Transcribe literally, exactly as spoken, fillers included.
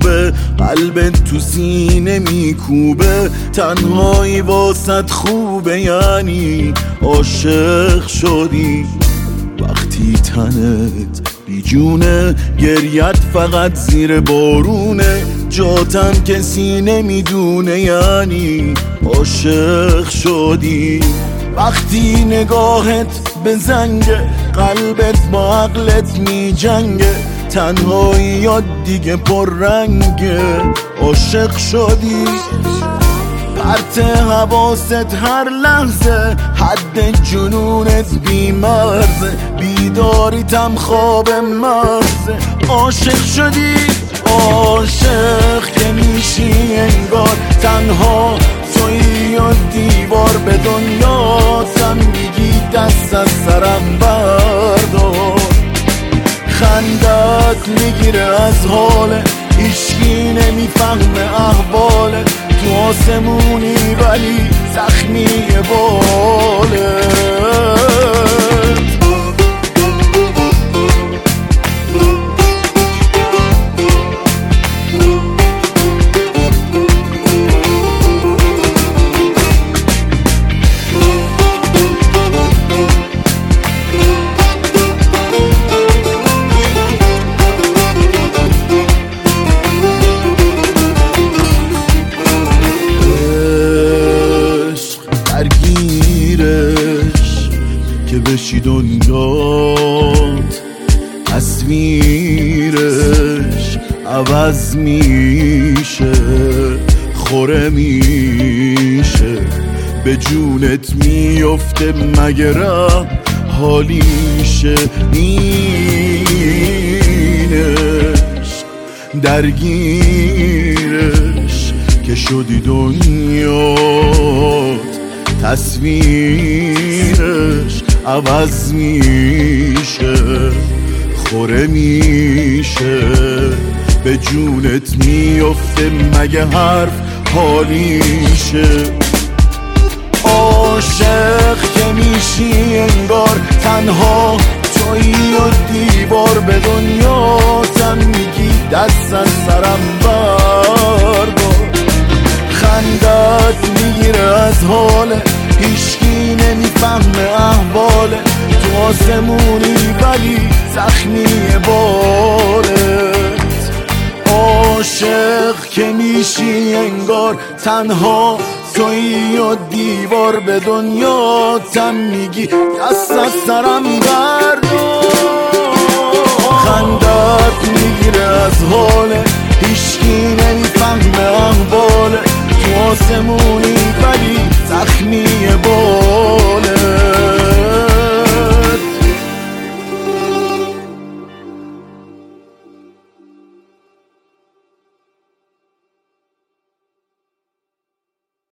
خوبه، قلبت تو سینه میکوبه، تنهایی واسط خوبه، یعنی عاشق شدی. وقتی تنت بیجونه، گریت فقط زیر بارونه، جاتم کسی نمیدونه، یعنی عاشق شدی. وقتی نگاهت به زنگه، قلبت با عقلت می جنگه، تنهایی یاد دیگه پر رنگه، عاشق شدی. پرت حواست هر لحظه، حد جنونت بی مرزه، بیداریتم خواب مغزه، عاشق شدی. عاشق که میشی انگار تنها تویی و دیوار به دنیاتم میگی دست از سرم بردار. خندت میگیره از حاله، هیچکی نمیفهمه احواله، تو آسمونی ولی زخمی باله. که بشی دنیات، تصویرش عوض میشه، خوره میشه، به جونت میفته، مگه ره حالیشه. اینش درگیرش که شدی دنیات، تصویرش عوض میشه، خوره میشه، به جونت میفته، مگه حرف حالیشه. عاشق که میشی انگار تنها تویی و دیوار به دنیاتم میگی دست از سرم بردار. خندت میگیره از حاله، هیچکی نمیفهمه احواله، تو آسمونی ولی زخمی بالت. عاشق که میشی انگار تنها تویی و دیوار به دنیاتم میگی دست از سرم بردار. خندت میگیره از حاله، هیچکی نمیفهمه احواله، تو آسمونی ولی زخمی